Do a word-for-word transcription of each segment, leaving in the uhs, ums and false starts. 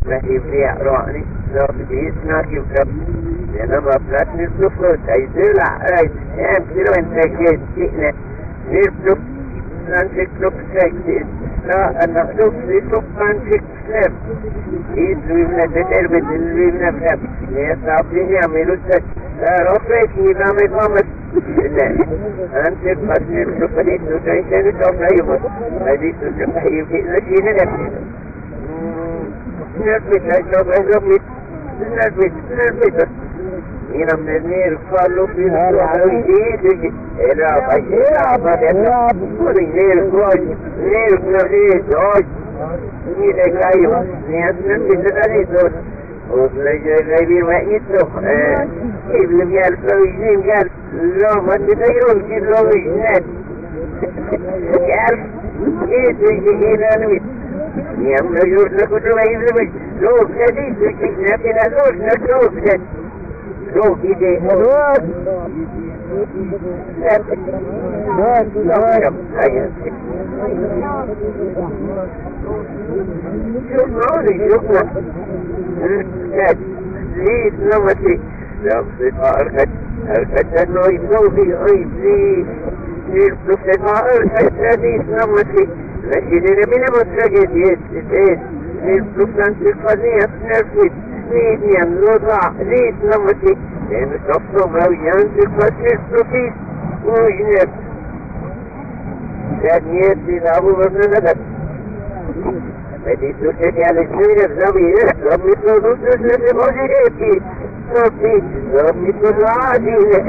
ما يبيع رواني لو بديت ناكي وكب لأنه ما بلاتني الصفوت هيزرع رايد هم كيلو انت جيد كينا نربطك نانتك لك ساكتين لا أنا أخلوك لك نانتك سلام يدلو يمنا تتربط يدلو يمنا فلام ليصابين يعملوا السك رفعك نظام إقامة لا أنت قصير شفريت وتعيشان توفيبت هذه تتفحيب لشينا نفسنا نربط أشرب أشرب نربط نربط هنا من النير قالوا في السوحة جيد إلا بشيء عبادة ولي نير قوش نير قريد عوش نير كايو نيسنا بسداني دوش وفلجة غيبي وإيتو إبن بيال فوجين قال لو ما تتيرون كي لو وجنات قال إيتو يجينا نويت يام نجور نكتو ما يبلمج لو كدي سوكي نبنا لوش نكتو بجد لو كده هواك هواك هواك هيا شوف معوني شوفنا ليس نمتي لو صفا أركت أركت أنه يصوفي عيسي لو صفا أركت ليس نمتي لكن من مترجت يستيت لو صفا نية نرفت نية نوضع ليس نمتي لأن صفا مويان صفا نرفت وجنب ثانية لأبو بكر نبت فدي سوشتي على السوية الزمينة ربي صدوس نسلت موجودتي ربي ربي صدواتي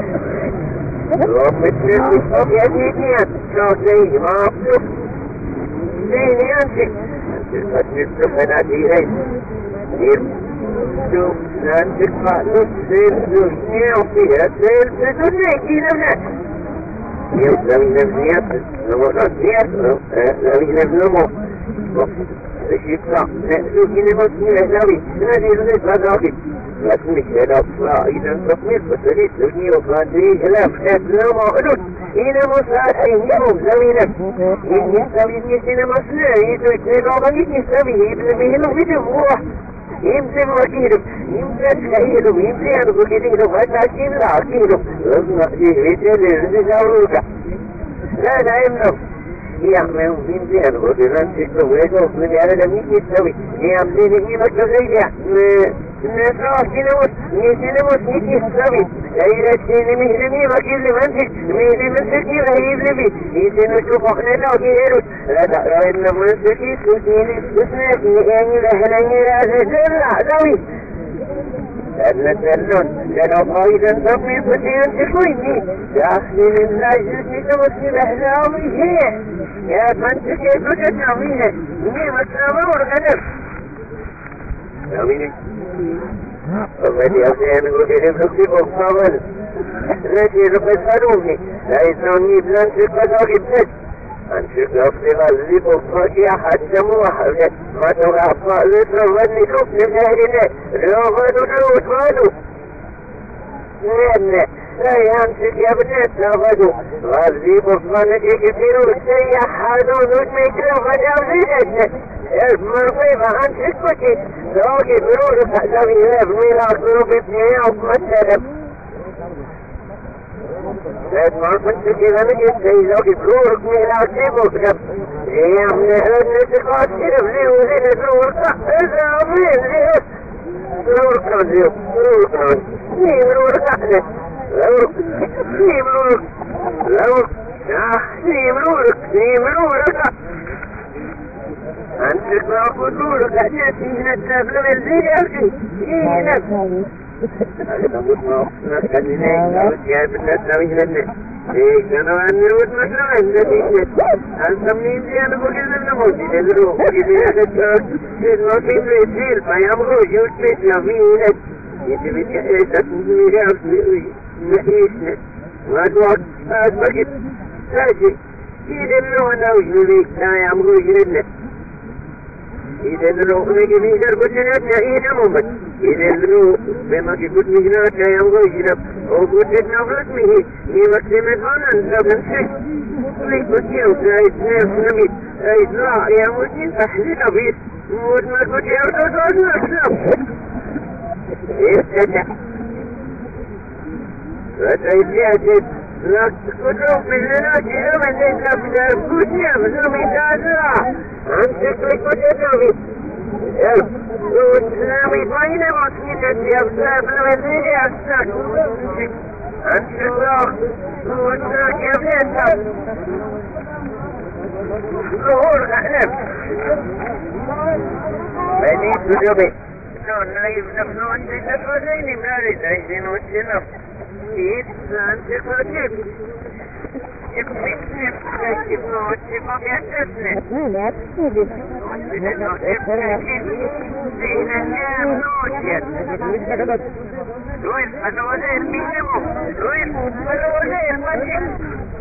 ربي صدواتي صبيتي صوتي ما أفلق زيني أنت فتني السفناتي هاي سير شوف نانتك فاتوك سير سوشني وفيها سير سدونيكي نمنا يوم نفسيات نموت نفسيات نمي نمو الشفاء نأسوك نمسي أهلاوي نادي رنس هذاكي لكنك هلاك إذا تقمير بسريت لبني وفاتري هلاك أسلام وعلوك إنا مساعدين يوم زمينك إن يستوي نيسين مسنا يدوك نلوغنك يستوي إبن بهلو بدموح يمسن وكيلو يمسن كهيلو يمسن أرضو كديلو فتاكين لا كيلو رزنا جهوية لرزي زوروكا لا لا يمنو يعمل من زين ودران تسويه من هذا لم يستوي يعمل لي مكزيجا نسرع سينموس نسينموس نسوي إلى السينما هني وكل من تك من من سكي غريب لبي يسنو شوف إحنا لو كيرو لا ترى إن من سكي سكين سنة يعني لهني راس لا دوي أن تلون لو قايدا تبني فتيان تكويني داخل الناس تتوسل أهلاوي هي يا بنت كيف تتعوينه إني مسلمة ورغنف تعويني ومن يصين قدر بلوكي بخاول التي رقصنوني لا يسوني بلانش قدر الناس أنشق أفضل غزي بفاكي حتى موحدة ما تغفى لتروني كفن مهرنا روغانو نوتوانو لأن لا يمسك يا ابنات تغدو غزي بفاكي كثير سيحانو نجمك لغدا وزيدتنا المرضيبة أنشق بكي روغي برور فأسامي لابني لأخذوا بابني ومثلا لأن مرضيبة كذا نجد سيزوكي برورك ميلا سيبوك يا من النسقات كرف لي وزين برورك إذا أمين ليه برورك نزيو برورك نزيو برورك أحنا برورك ني برورك برورك ني برورك ني برورك أنت برورك برورك أحياتي هنا التابلة بالزيل أخي هنا هذا مطمئن نسكنين قالت يا بنات نوي هنا إيه كانوا أني روت مثلا النتيجة أنت منين دي أنا بقول لنا موجود يدرو إذا هذا الموسم يصير ما يبغوا يوت بيت يمين يجي بيت تسمي يا نحيسنا ما توقف هذا بقيت ساجي إذا لو أنا وجودي لا يبغوا يجرنا إذا لو نجي في درب الجنة إذا ممت إلى الذنوب بما كنت مجنات ينظر إلى وقلت نظرت به يمكن أن تبنسك لكت يوسى إثناء نمي إثناء يمكن تحليل بيت وما كنت يوسى أسلم استدع فتيجيت لا تكتب من لنا من إذا كنت يمزم تازرع أنت لكت نمي والسلامي بين مصيدة يبساب الوزير أكثر أنت الله والساك يبساب ظهور أعلم بديت جبي نون نايب نفنون تتفرين مارد عيدين والسلام إيد أنت قريب يبني يبني واتفاق يتسنى Luis, allora il minimo, Luis, allora il massimo.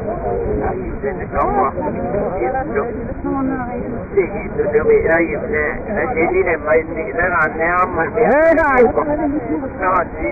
Sì, dove hai la gedina ma il digitale ne ha ma eh dai. No, sì.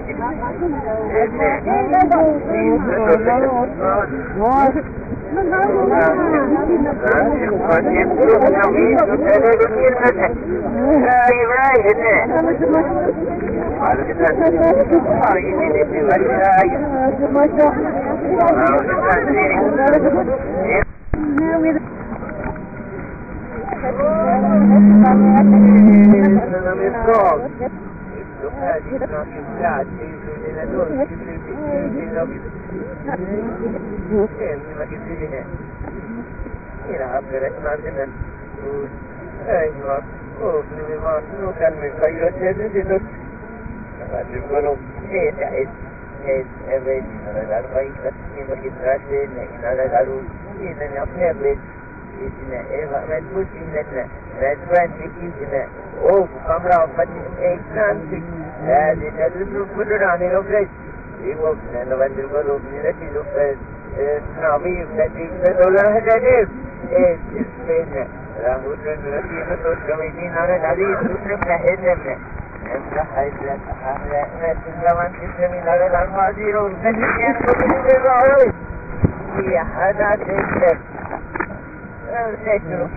Mira, pero es más de ay, no, oh, mi mamá, no can me cayó ese dedo. Bueno, esa es es es la raíz que me quitaste en la la luz y en la fiebre y en eva me puse en la la twenty in oh, camera but it's can't and it doesn't put it on it okay. It was and when the world of unity looked at now we that is the dollar that is es es la mujer no tiene todo que nada nadie no se hace امسح عيدك أحلى ما تزمن تسمي لغة الماضي روزك كان كل الرعوي في حدا تكتب أمسكه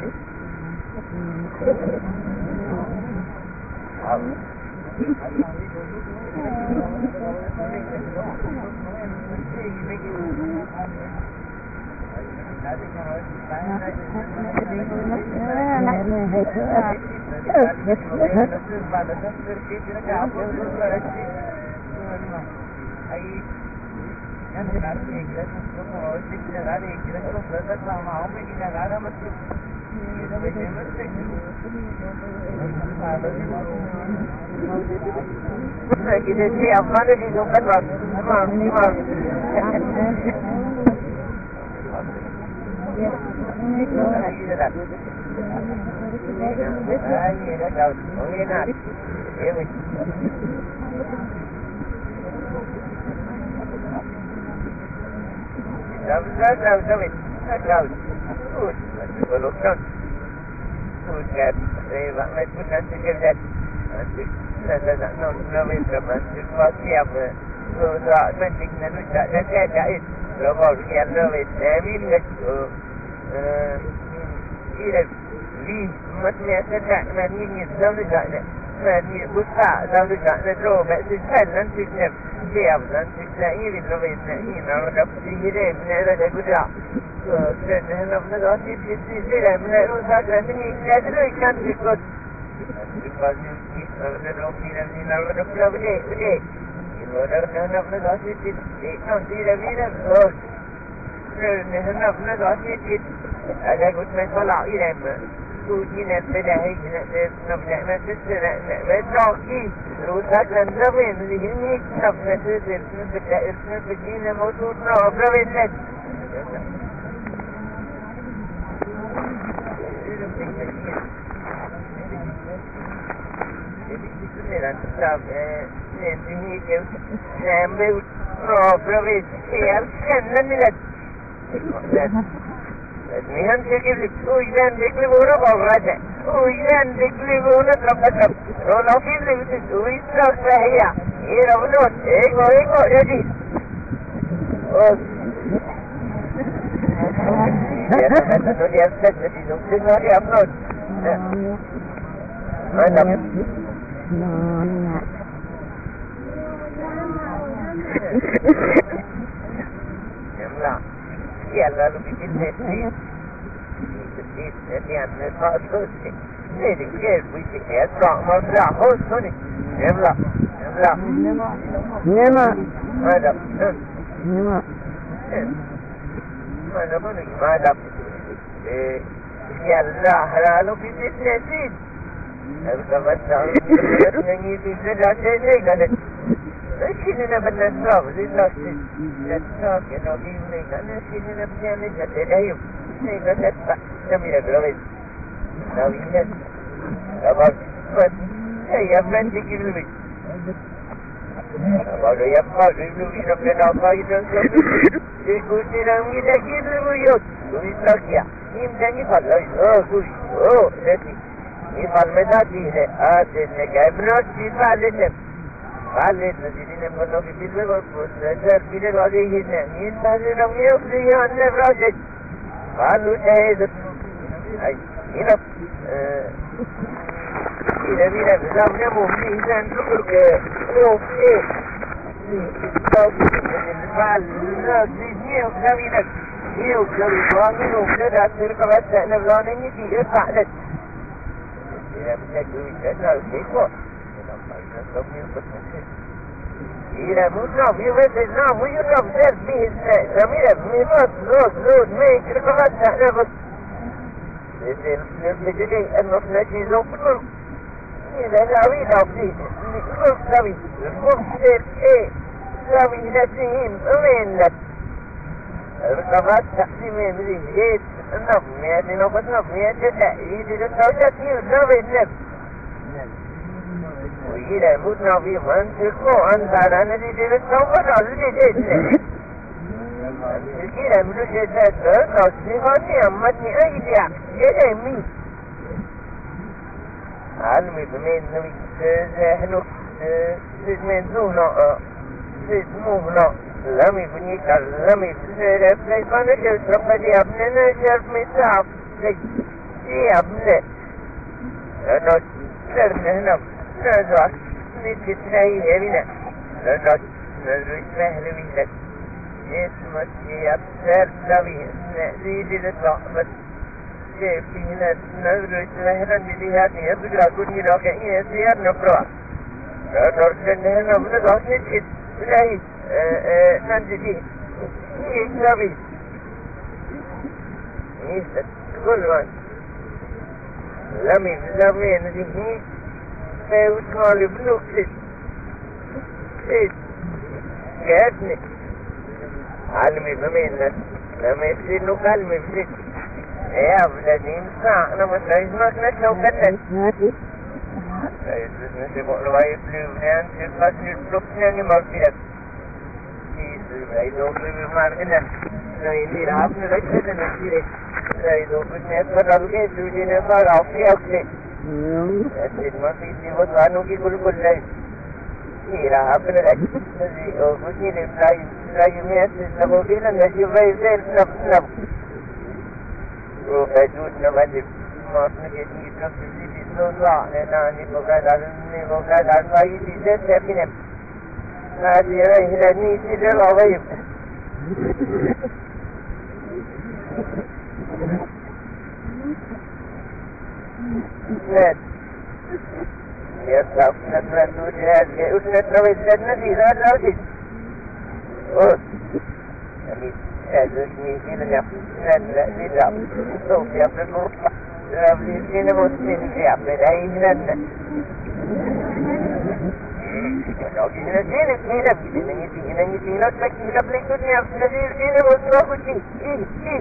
Kita siap mana di dokan bang, bang, bang. Ini dah tahu, ini nak, ini. Dah dah dah dah dah dah. Good, kalau kan, good kan, saya bangun pun nanti kerja, nanti nanti nak nak nak minta nanti pasti apa, so tak penting nanti tak tak tak tak. Kalau dia nak minta, minta tu, ini li macamnya saya nak ni sampai tak nak. Nanti buka sampai tak nak terus, macam kan nanti dia dia nanti saya ini lebih ini nak dapat ini nak ada guna. Dan hendak nak asyik di sini nak rosak dan ini ada ikan ikut. Lepas ni nak rosak dan ini nak ada pula benda benda. Ini ada hendak nak asyik di ikan tidak bila oh. Hendak nak asyik di ada guna salah ini. Tujuh nak sedai nak nak nak sedai nak berdoa rosak dan zaman ini nak nak sedai nak berdoa nak begini motor nak berwet. Dan tetap ini dia ambil program yang kan lihat. Ni han sikit tu yang dikli borak awak. ويان تكلمه ونطرق ولو في اللي بتسوي يسرق فهي يرونون ايكو ايكو يجي يا تمام الدنيا بتجد في نفسنا يا أبنود ماذا يملا يلا لو بيجي تسيب تسيب تسيب نصاد توسي نيدي كيف بيجي يسرع مصرع خوش توني يملا يملا نما ماذا نما ماذا بني ماذا يلا حلالو بيجي تسيب الكمتع نجي في سدا شيء كذا شيلنا بالنصاب لله نصاب كنا في ميكان شيلنا بجانب جديد شيء كذا سمير بلوي نوينا أبغى بس يا بنت كيلومتر أبغى يا بنت كيلومتر بنا بايدن يقول لهم إذا كيلومتر يقول يا يمكن يفعل أوه أوه نتي يفعل مداتي है आज ने कैमरा चीज़ लेते वाले नजीरी ने मतलब कि बिल्कुल और प्रोसेसर बिल्कुल वाले ही ने इन सारे रंगे अपने यहाँ ने प्रोसेस वालू चाहे तो आई इन अब इधर भी ना बिल्कुल अपने मुंबई इंसान तो करके ओके तो वालू जिसने उसका भी ना ये उसका भी वांगे उसने रास्ते का बात करने वाले नहीं चीज़ें पाले إذا بتجوي كذا وكذا إذا مطلب يبدأ نعم ويطلب ذات به الناس سميرة بميمات زود زود ميك رقبات تحنفت بجدي أنه نجي زوج كل إذا نعويد عبدين نقول سوي المفسر إيه سوي نسيين أمين لك رقبات تحسيمين بذي النظم يعني لو كنت نظم يتأييد للتوجه فيه النظم النفس وإذا مدنا في منطقه أنت على نزيد للتوجه عزيزي جيدنا إذا مدنا جيدنا تصنيفاتي أمتني أيديا إذا مين علمي بمين نمي سهنو سيزمين زونا سيزمونا لمي بني كلمي بسيرة بليفانة جلسة يابننا جرب متعب يابننا لأنه سرنا هنا نزوع نتتنهي هبنا لأنه نزوع سهل بيلك يسمت يبسر لبي نزيد للطعبة شايفين نزوع سهلا بديهاتي يبقى كل يراك يسير نفرع لأنه سرنا هنا بنزوع نتتنهي ننجدين يكتبي يسد كل من لمي لمي نجيه فيوتمال بنوكسد سيد كأدني علمي بمين لما يفسد نكالمي بسد يا بلدين ساعنا مسايزمك نتلو كتن نسيبه لواي بلوبنان سيبقى سيبقى مغفرة إذا كنت ماركنا إذا عبنا رجل نسيره إذا كنت نتفرد كيف تجينا فارع في أكله أسد ما في سيبت وعنو كي كل كل ليس إذا عبنا رجل إذا كنت نبلاي لا يمي أسد نبوكينا نجيب ويزيل نب نب وفجود نبجب ما سنجدني تفسي بسنوضع لنعني بقاد عزمي بقاد عزمي بزيت لكنب هذه رهلني سيد الغيب نت يصف نتلت وجهاز يؤسنت لو يسدنا في ذات الأرض أوه أميد هذا اسمي لنعم نتلت لدعم صوت يبنى الغرفة رابلي سين مسلم يعمل أي مننا Ini sini sini ini ini ini sini tak kita beli tu ni apa sini sini bosro kucing ih ih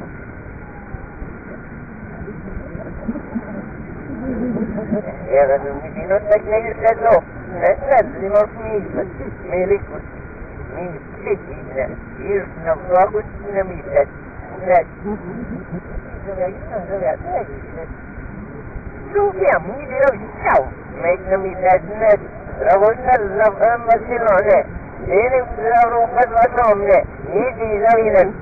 ya kan ini sini tak ni sedlo sedlo lima mil milik mil ini ini nak bosro kucing ni milik net itu ya itu ya Sufiam, mi dirò ciao, meglio mi dà Ravolta la Barcellona, e la Roma Donne, e di Lavina.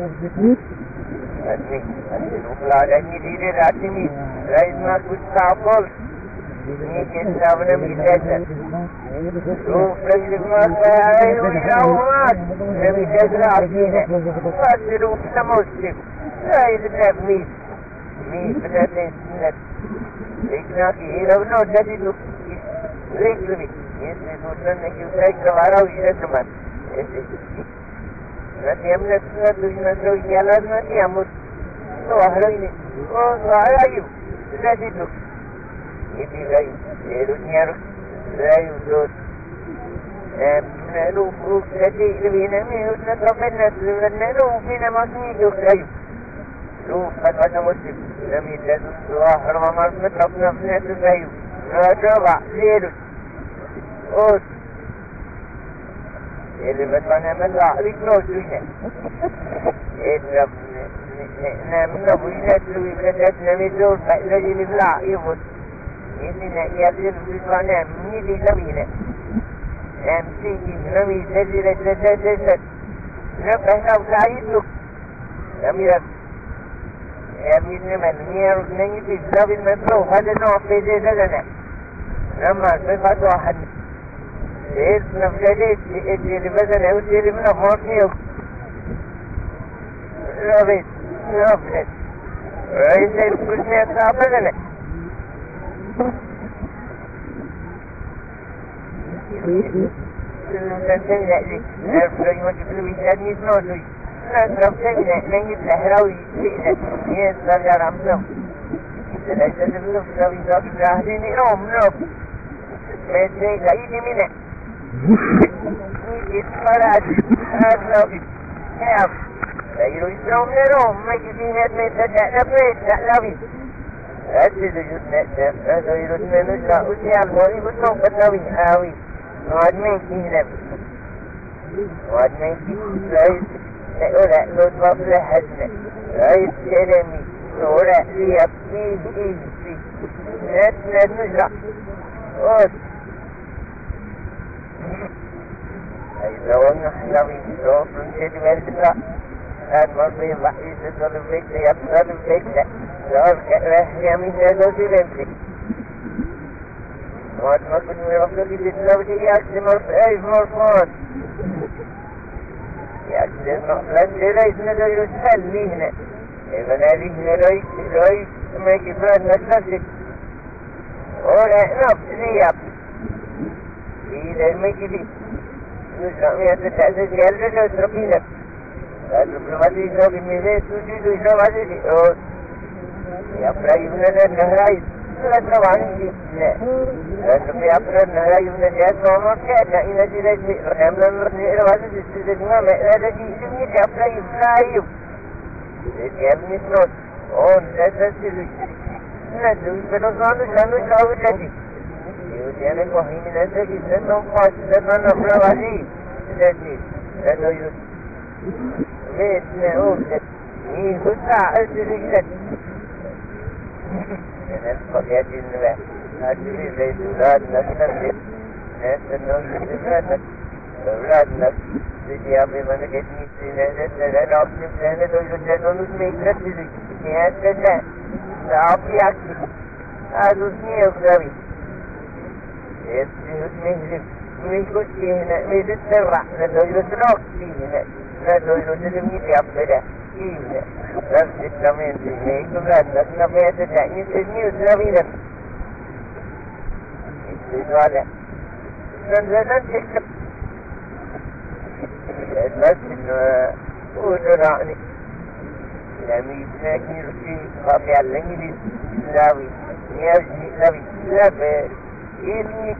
Nuclada mi dire attimi, Raisma Gustavo, mi che stavano mi detta. Tu prendi una e un raumato, e mi detta alla fine. Fatti rufta mossi, dai da mi, mi vedete, e knocchi, e non da di tu. Reclami, este sundan que usted grabará hoy de semana. No tenemos nuestra tuya, nuestro ya las no tenemos. No bajará y no bajará yo. Gracias tú. Y te rayo, pero niño, rayo dos. Nero, gracias, le viene a mí, una tropa nuestra, nero, viene más niño, rayo. Lu, pasamos, la mitad de su bajar, más me tropa nuestra, rayo. Rajava, zero. Os. Ele vai fazer mais lá, ele não tinha. Ele não, não podia subir para dentro da mesa, para ele lá, eu vou. Ele não ia ter que fazer, me diga bem. É, sim, não me diz, diz, diz, diz, diz. Não pensa o caído. A minha é minha mania, nem de sabe, mas não faz não fazer nada. لما صفة واحد إذ نفسدت اللي مثلا اللي من أخواتي رابط رابط رئيس الكسنة صعبة تنتهي لي نفسي مكتب بيساني سنوسي نفسي نجد الأهراوي يسرق رمضان ليس النفس بذات الأهلين نوم نوم مثل قيد منه نيجي الصلاة هذا كيف غير يسرون نوم ما يجينا مثل نفس تألوي أجد جسنا هذا يرسنا نشاء وشيال مولي بسوء فتوي آوي وعدمين كهنا وعدمين كهنا لأولا نطبق لحدنا رئيس كلامي Ora sia fisi, net net nuja. Os. Ai zawang nahlawi so sunset velta. Ad marbe wahi se solu vekte ya solu vekte. Zor rahya mi se dosi vekte. Wat makun mi wakti ditlawi yakti mor ay mor fon. Yakti mor lendera isne do yusal lihne. إذن هذه رأيك رأيك ما يكفرد نفسك ولا نفسي إذا ما يكفي نسمع يتتعزز يالله وتربينا الدبلوماسي يسوي الميزان سوسيد ويسوي عزيزي يقرأ يبنى النهرايز لا طبعا لا لكن يقرأ النهرايز من الجهاز وما كان إذا جلت رحمنا نرحي إلى عزيز السيد ما لا تجي سمي يقرأ يبنى Ele me trouxe, onde essa cirurgia, pelo menos já não estava ali. Eu tinha corrido nessa aqui, você não pode, você não não prova ali, você diz, você não viu. Vê, né, ouve, e gostar, eu te digo, né, qualquer dia, né, aqui vem do lado, na frente, né, você não se trata, do lado, né. يا أبي من كتني سنة سنة أبني سنة دوجة نوز ميكرت لي نهاية سنة أبي أكيد هذا سنة أخرى يسوع مهلم من كل شيء هنا من السرعة ندوجة نوك هنا ندوجة نمي تأبدا هنا نفس التمين هيك لا نحن بيت تاني سنة وسنة هذا نزلنا تكتب لكن ودراني لم يسنكني رسي خاطئ الانجليز لاوي يجني لاوي لابد إني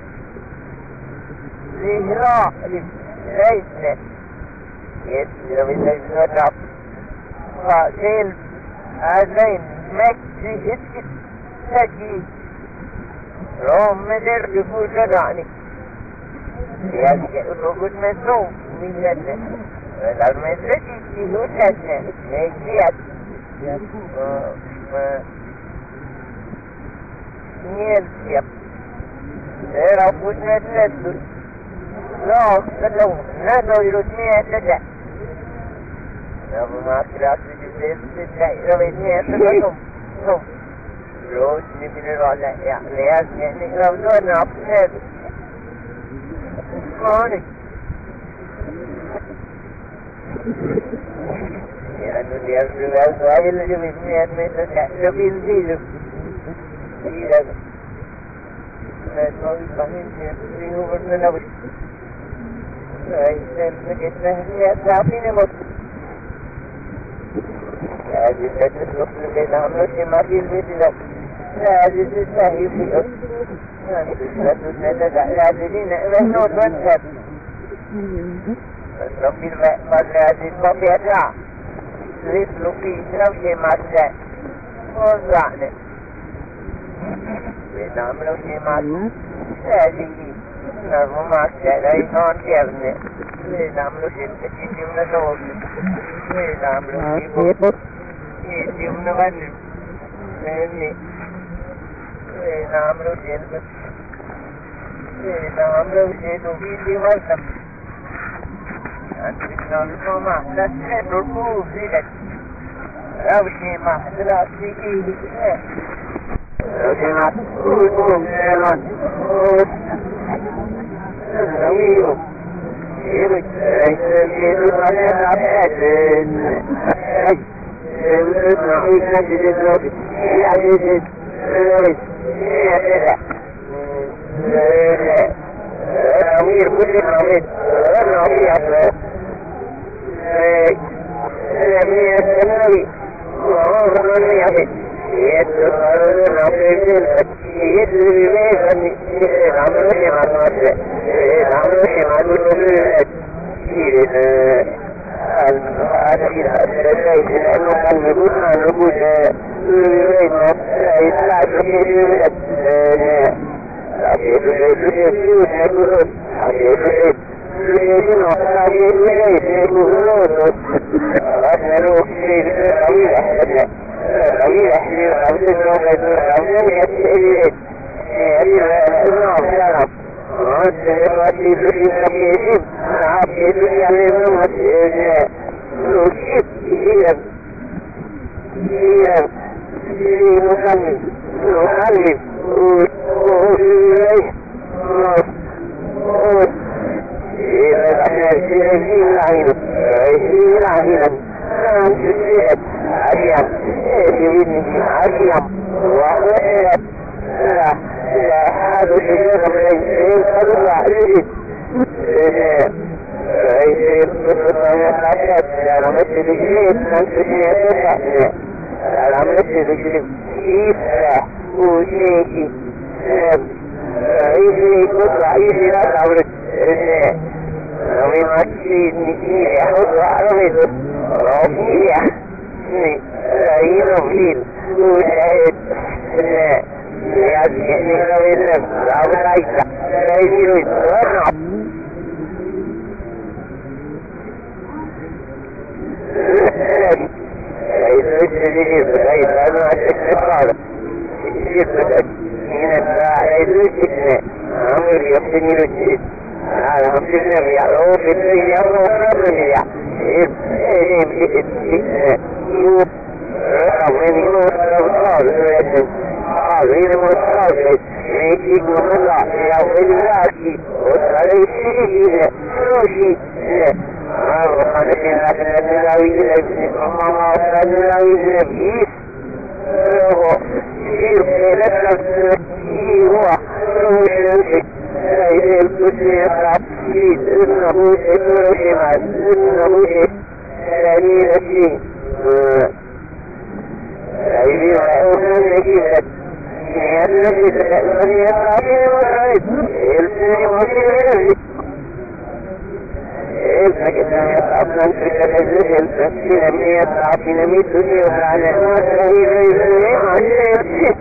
زهراء ليسنا يسلوي ليسنا تعب فاسيل هذين مكسي هسكت تجي روم مدر كفوت دراني يجي الوقت مسوم من جنة المدرسة فيه جنة مجيئة niente. Era pure netto. No, no, non ero niente. Non mi ha creato di niente, non è niente, no, no. Rose ne minerò la le altre, ne ho non ho preso. Morning. Erano di altri verso, avevo di mi ha messo lo il video. E poi famiglia, si uno la vuoi. E sempre che c'è la fine molto. E di questo proprio che non lo si ma il video. E di questo è il video. Non si sta tutte da la divina, e non non c'è. Non mi va a dire come già. Lo qui, non c'è ma c'è. Osane. Vedamelo che ma c'è di non ma c'è dai non chierne. Vedamelo che ci sia una dose. Vedamelo che ci sia una vanna. Vedi. Vedamelo che vedamelo che tu vedi volta. Anche non ma la c'è proprio vedi. Avete ma la si Rosina, oh, Elan, oh, Amigo, io chiedo a me la pelle, e non mi senti di troppo, e a dire, Amigo, quelli non mi, non mi apre, e mi è noi, non mi apre. Itu orang presiden, itu dibesan, ramai macam macam, ramai macam macam. Ini ada kita ada ini bukan bukan bukan dibesan, itu lagi dibesan. Tapi itu itu itu itu tapi itu itu lagi dibesan itu itu. Ada lagi dibesan. Lagi ahli abdi Muhammad abdi Muhammad ini Allah Taala Allah di dunia ini abdi dunia ini masih lukit dia dia ini bukan bukan oh oh oh ini adalah ini lain ini lain Adiam, ini adiam, wahai lah, lah, harus kita berhenti lagi. Ini pertanyaan saya dalam sedikit nanti saya dalam sedikit kita uji ini kita ini tahu ini kami masih ini harus ada itu. Rohia, ni, ini rohil, udah, ni, ni, ni rohil, apa lagi? Ini rohil, apa? Itu jadi itu, itu ada sesuatu. Itu, ini ada itu ini, ambil yang ini itu. Alhamdulillah, ya Allah, itu ya Allah, ya. Ini ini ini ini ini ini هذه المصادر يجيك الله يا ولادي وتريشي روشي أنا كنا كنا نلاقي لك ماما كنا نلاقي لك هو يجيب لك هو روشي إذا الكسر يصعب إنه روشي ما إنه يعني شيء إذا أوصل لك الذي تأمن يطعم والعيد يلتني وشيء إذا كنا يطعم في الذي يلتني من يطعم في نميت وشيء على الناس إذا يلتني وشيء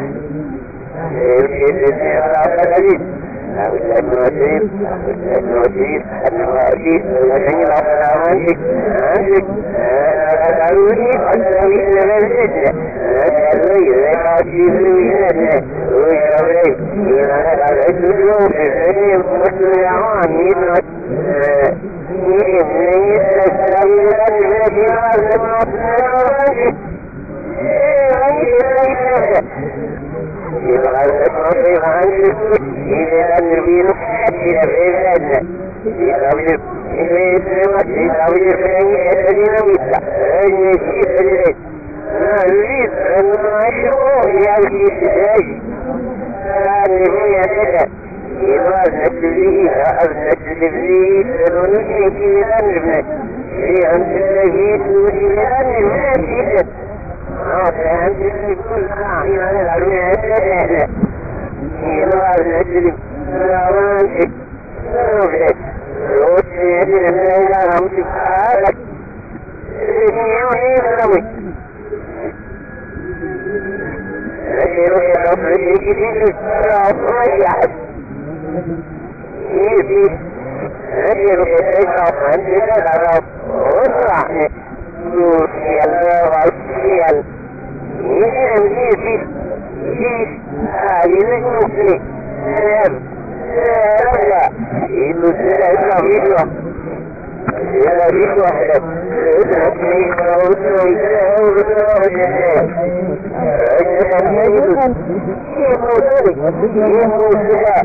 يلتني يطعم الذي النوتين النوتين النواتين الذين لا ماشي ماشي أقولني أقولني لما الفتنة أقولني لما أجيب لي هذا الجنوب الذي مثل عامل نريد أن نشوف يعني شيء إذا تجليها أو تجليها فنشيك لأنه في أن تجليها لأنه نشيك أعطي أن تجلي كل حاجة لأنه إذا تجلي لأنه نوبك روتي لأنه أمسك حالك يوحي لأنه أشير إلى أفريك في الصلاة يبي أشير إلى أفريك الأرض والرحمة يوشي الغرسيال يبي يبي هذه النقطة نعم لا إنه سلسة فيها لا فيه واحدة إذا فيه وصوي وصوي أجل يموتني يموتها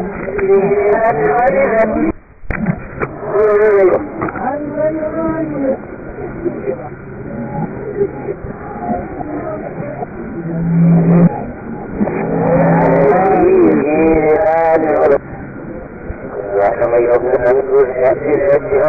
وكما يظن أن الأسئلة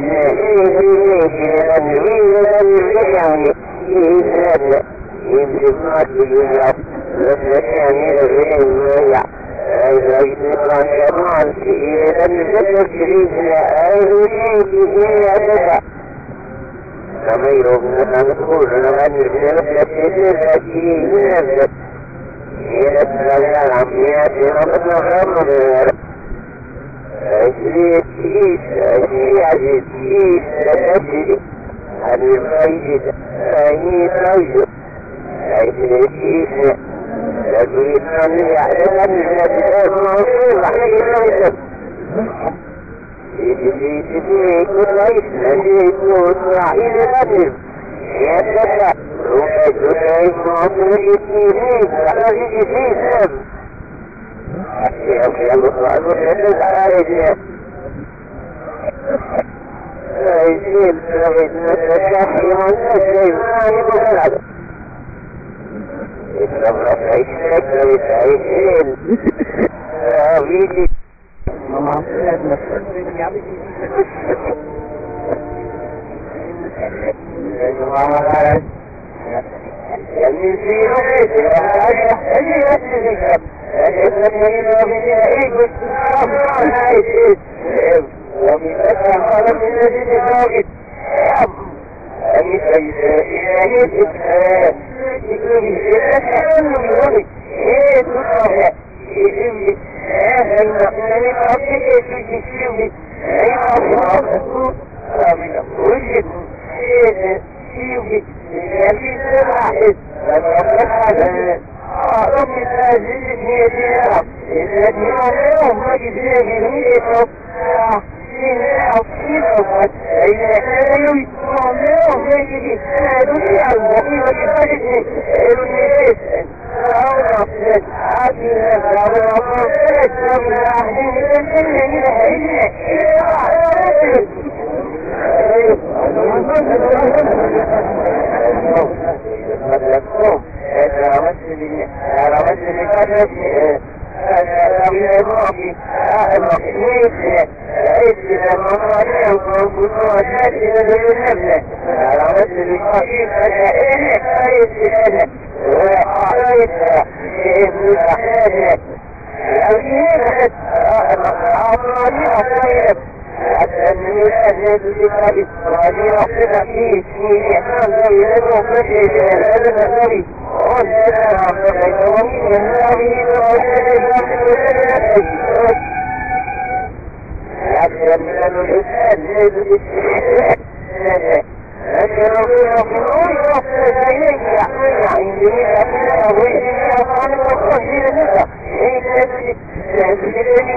عن إيجاد انتقاد بالرب لتشامل الرئيس إذا يتقن جمال إلى أن تتكريس لأهل شيء إلى كما يظن أن الخزن أن الأسئلة التي إلى الثلاث عميات رمضان أجريت إيش أجريت إيش أجريت الميت أهيد رجل أجريت إيش أجريت من يعلم أن الناس موصول عليه الرجل أجريت فيه كل إيش أجريت موصول عليه الرجل يتبع رميت إيش موصول فيه أجريت فيه سب يا الله المتحدث على رجله عايزين نريد نتشاحي ونسيب ثاني مفرد النمرة عيشك نريد عيشين ويجي يمين في رؤيته هذه الذكر الذين يؤمنون بالله عايشين ومن أسمى من الذين يؤمنون أن إلهي الإسلام يقول الإسلام يقول إيه تطلع يقول هذا المقنن الأبدي يقول أي أصلاح من وجد إيه يقول الذي سمعت فمن أعظم من هذه الهدية التي أمرهم بجزيهم إن أصيبهم إذا كانوا يتعاملون بجزيهم دنيا المقيمة بجزيهم الناس أو نفسد عادنا فأمرهم فأسوا من أحدهم من الهدية إلى أعلى رسل رسل لقدر أنا من الرابي الرحيم إذا مرة يوم وجدت النبلة رسل لقدر أنا إذا وعليك ابن الأحيان الأمين أعطاني أطيب التنمية الذي وهذه أصدق فيه فيه إحسان ذي لدو فتح هذا النبي وانتنا عبدالله ومن النبي وعشد الله أكثر من الإحسان الذي أشهر في الأخرون وفق إليك عندي أكثر وإذن أصحاب الأخرين لك إيه تبدي تبدي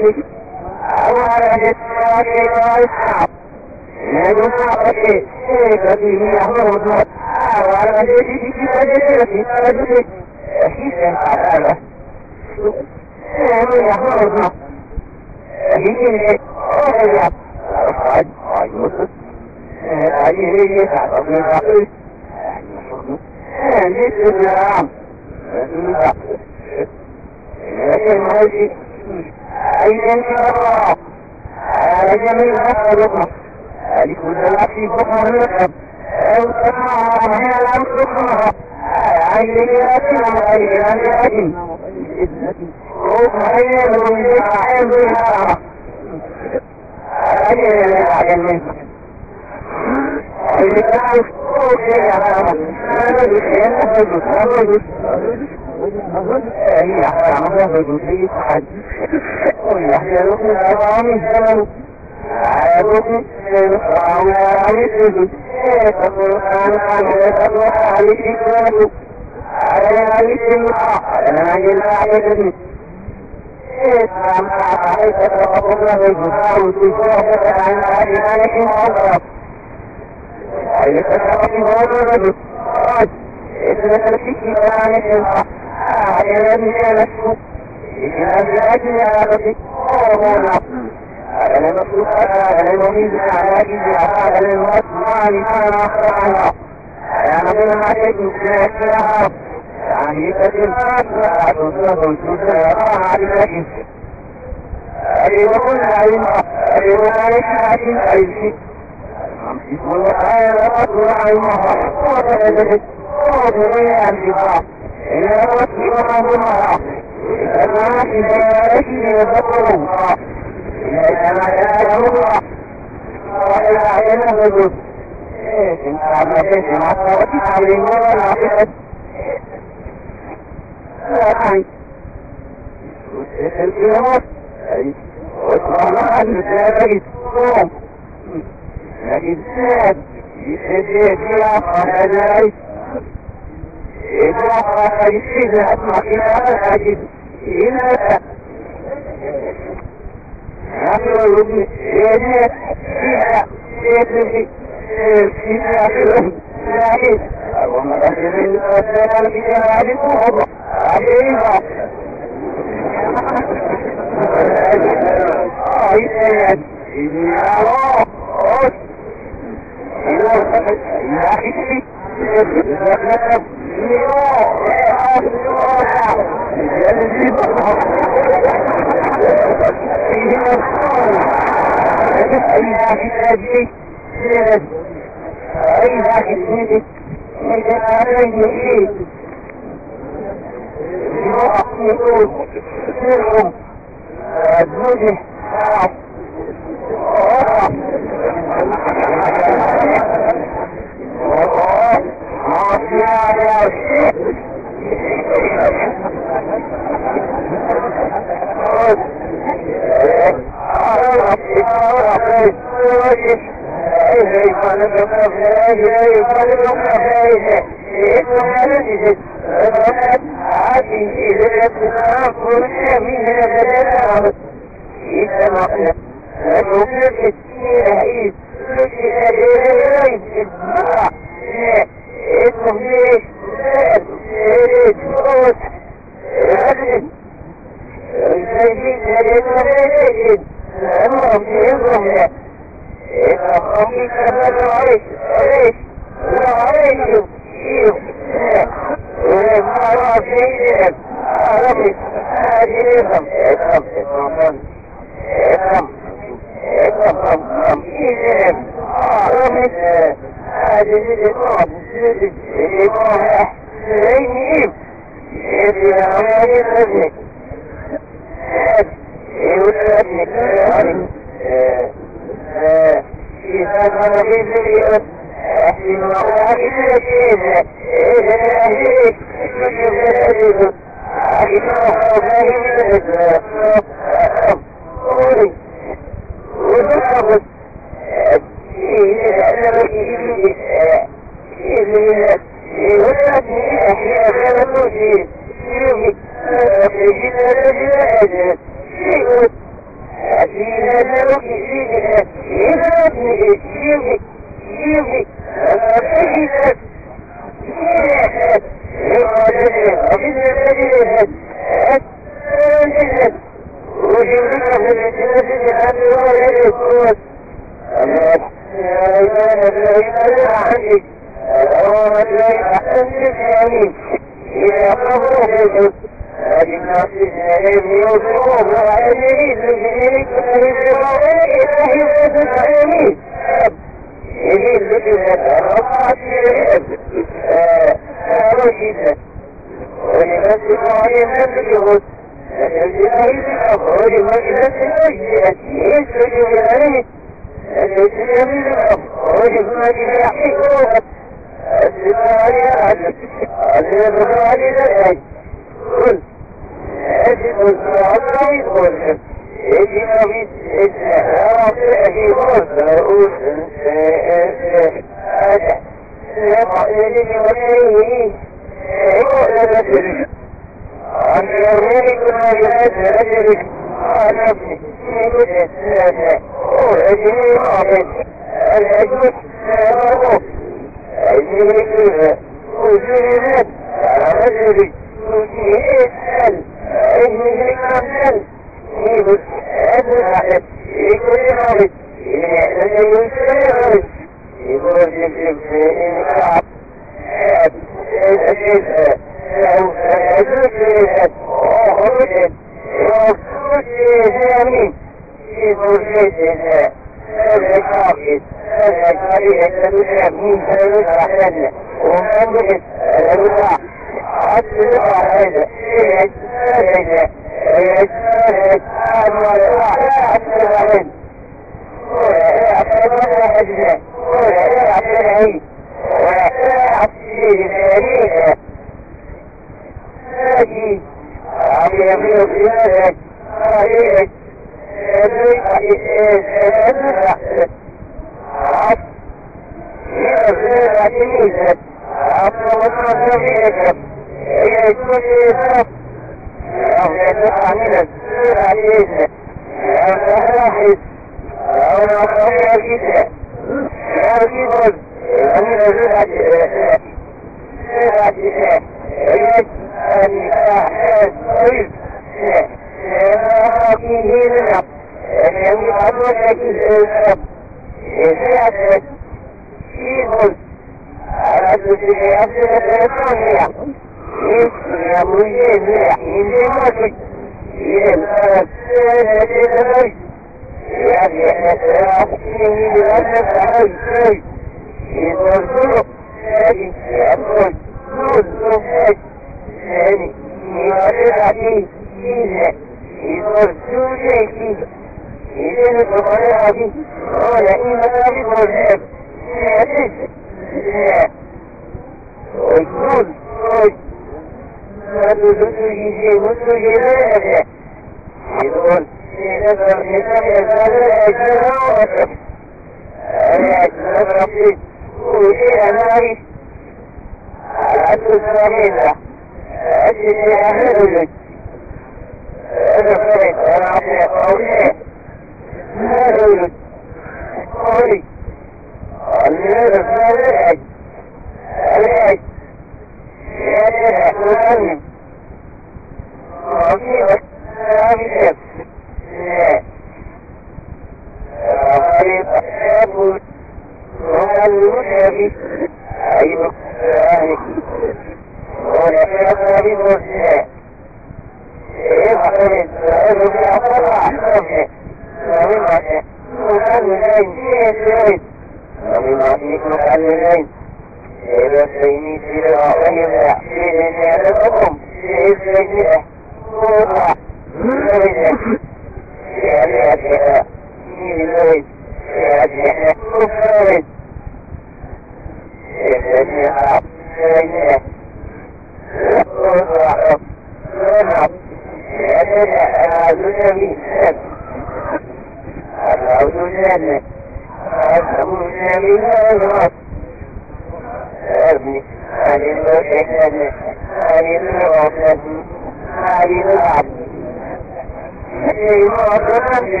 هذه الوقت هذه العبد هذه الوقت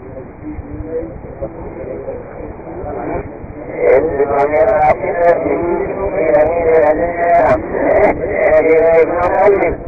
اسمع العقيدة إلى إلى النعم إلى المقلب